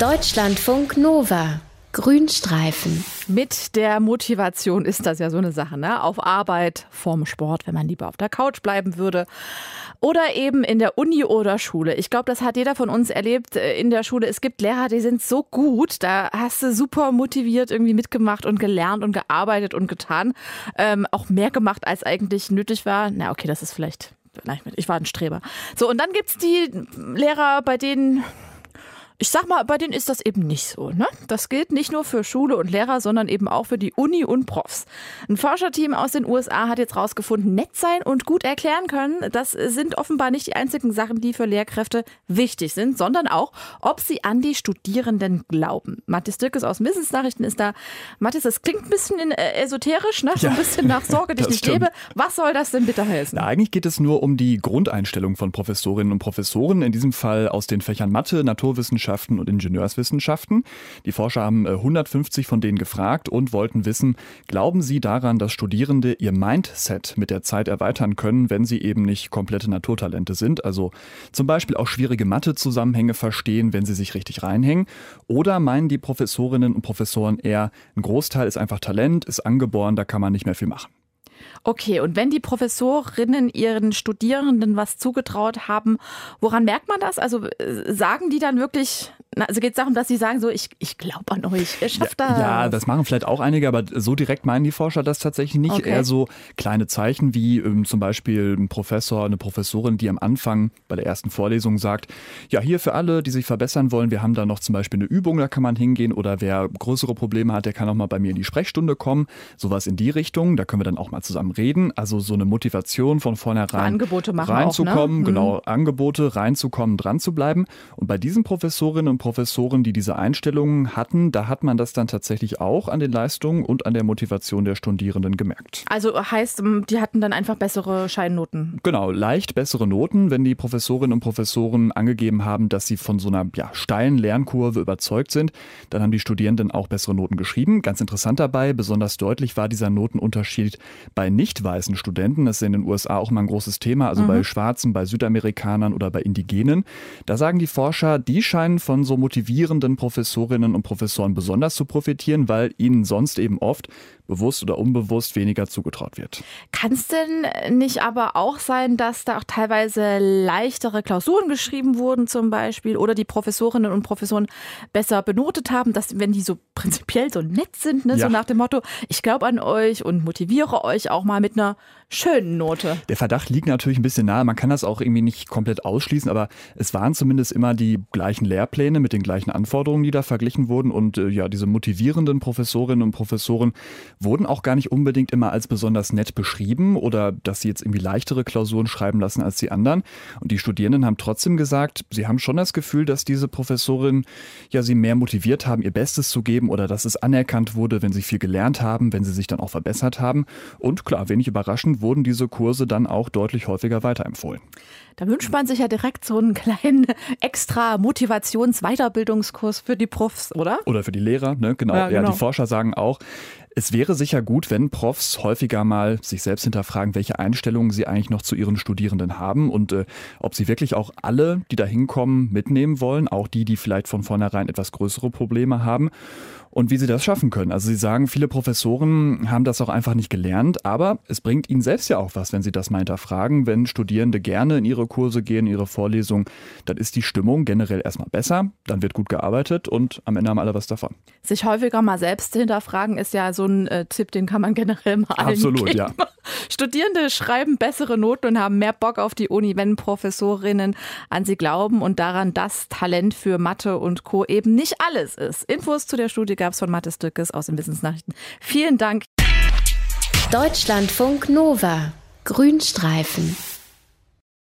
Deutschlandfunk Nova. Grünstreifen. Mit der Motivation ist das ja so eine Sache, ne? Auf Arbeit, vorm Sport, wenn man lieber auf der Couch bleiben würde. Oder eben in der Uni oder Schule. Ich glaube, das hat jeder von uns erlebt in der Schule. Es gibt Lehrer, die sind so gut. Da hast du super motiviert irgendwie mitgemacht und gelernt und gearbeitet und getan. Auch mehr gemacht, als eigentlich nötig war. Na okay, das ist vielleicht, ich war ein Streber. So, und dann gibt's die Lehrer, bei denen... Ich sag mal, bei denen ist das eben nicht so, ne? Das gilt nicht nur für Schule und Lehrer, sondern eben auch für die Uni und Profs. Ein Forscherteam aus den USA hat jetzt rausgefunden, nett sein und gut erklären können, das sind offenbar nicht die einzigen Sachen, die für Lehrkräfte wichtig sind, sondern auch, ob sie an die Studierenden glauben. Mathis Dirkes aus Wissensnachrichten ist da. Mathis, das klingt ein bisschen esoterisch, ne? So ein bisschen nach Sorge, die ich nicht lebe. Was soll das denn bitte heißen? Na, eigentlich geht es nur um die Grundeinstellung von Professorinnen und Professoren, in diesem Fall aus den Fächern Mathe, Naturwissenschaften und Ingenieurswissenschaften. Die Forscher haben 150 von denen gefragt und wollten wissen, glauben sie daran, dass Studierende ihr Mindset mit der Zeit erweitern können, wenn sie eben nicht komplette Naturtalente sind, also zum Beispiel auch schwierige Mathe-Zusammenhänge verstehen, wenn sie sich richtig reinhängen? Oder meinen die Professorinnen und Professoren eher, ein Großteil ist einfach Talent, ist angeboren, da kann man nicht mehr viel machen? Okay, und wenn die Professorinnen ihren Studierenden was zugetraut haben, woran merkt man das? Also sagen die dann wirklich, also geht es darum, dass sie sagen so, ich glaube an euch, ihr schafft das? Ja, das machen vielleicht auch einige, aber so direkt meinen die Forscher das tatsächlich nicht. Okay. Eher so kleine Zeichen wie zum Beispiel ein Professor, eine Professorin, die am Anfang bei der ersten Vorlesung sagt, ja, hier für alle, die sich verbessern wollen, wir haben da noch zum Beispiel eine Übung, da kann man hingehen, oder wer größere Probleme hat, der kann auch mal bei mir in die Sprechstunde kommen. Sowas in die Richtung, da können wir dann auch mal zusammen reden. Also so eine Motivation von vornherein Angebote machen reinzukommen, auch, ne? Genau, Angebote reinzukommen, dran zu bleiben. Und bei diesen Professorinnen und Professoren, die diese Einstellungen hatten, da hat man das dann tatsächlich auch an den Leistungen und an der Motivation der Studierenden gemerkt. Also heißt, die hatten dann einfach bessere Scheinnoten? Genau, leicht bessere Noten, wenn die Professorinnen und Professoren angegeben haben, dass sie von so einer steilen Lernkurve überzeugt sind. Dann haben die Studierenden auch bessere Noten geschrieben. Ganz interessant dabei, besonders deutlich war dieser Notenunterschied bei nicht weißen Studenten. Das ist in den USA auch immer ein großes Thema, also bei Schwarzen, bei Südamerikanern oder bei Indigenen. Da sagen die Forscher, die scheinen von so motivierenden Professorinnen und Professoren besonders zu profitieren, weil ihnen sonst eben oft bewusst oder unbewusst weniger zugetraut wird. Kann es denn nicht aber auch sein, dass da auch teilweise leichtere Klausuren geschrieben wurden zum Beispiel oder die Professorinnen und Professoren besser benotet haben, dass wenn die so prinzipiell so nett sind, ne, so nach dem Motto, ich glaube an euch und motiviere euch auch mal mit einer schönen Note. Der Verdacht liegt natürlich ein bisschen nahe, man kann das auch irgendwie nicht komplett ausschließen, aber es waren zumindest immer die gleichen Lehrpläne mit den gleichen Anforderungen, die da verglichen wurden, und diese motivierenden Professorinnen und Professoren wurden auch gar nicht unbedingt immer als besonders nett beschrieben oder dass sie jetzt irgendwie leichtere Klausuren schreiben lassen als die anderen. Und die Studierenden haben trotzdem gesagt, sie haben schon das Gefühl, dass diese Professorinnen sie mehr motiviert haben, ihr Bestes zu geben, oder dass es anerkannt wurde, wenn sie viel gelernt haben, wenn sie sich dann auch verbessert haben. Und klar, wenig überraschend wurden diese Kurse dann auch deutlich häufiger weiterempfohlen. Da wünscht man sich ja direkt so einen kleinen extra Motivations-Weiterbildungskurs für die Profs, oder? Oder für die Lehrer, ne? Genau. Ja, genau. Die Forscher sagen auch, es wäre sicher gut, wenn Profs häufiger mal sich selbst hinterfragen, welche Einstellungen sie eigentlich noch zu ihren Studierenden haben und ob sie wirklich auch alle, die da hinkommen, mitnehmen wollen, auch die vielleicht von vornherein etwas größere Probleme haben, und wie sie das schaffen können. Also sie sagen, viele Professoren haben das auch einfach nicht gelernt, aber es bringt ihnen selbst ja auch was, wenn sie das mal hinterfragen. Wenn Studierende gerne in ihre Kurse gehen, in ihre Vorlesungen, dann ist die Stimmung generell erstmal besser, dann wird gut gearbeitet und am Ende haben alle was davon. Sich häufiger mal selbst hinterfragen ist ja so ein Tipp, den kann man generell mal allen Absolut, geben. ja. Studierende schreiben bessere Noten und haben mehr Bock auf die Uni, wenn Professorinnen an sie glauben und daran, dass Talent für Mathe und Co. eben nicht alles ist. Infos zu der Studie gab es von Mathis Dirkes aus den Wissensnachrichten. Vielen Dank. Deutschlandfunk Nova. Grünstreifen.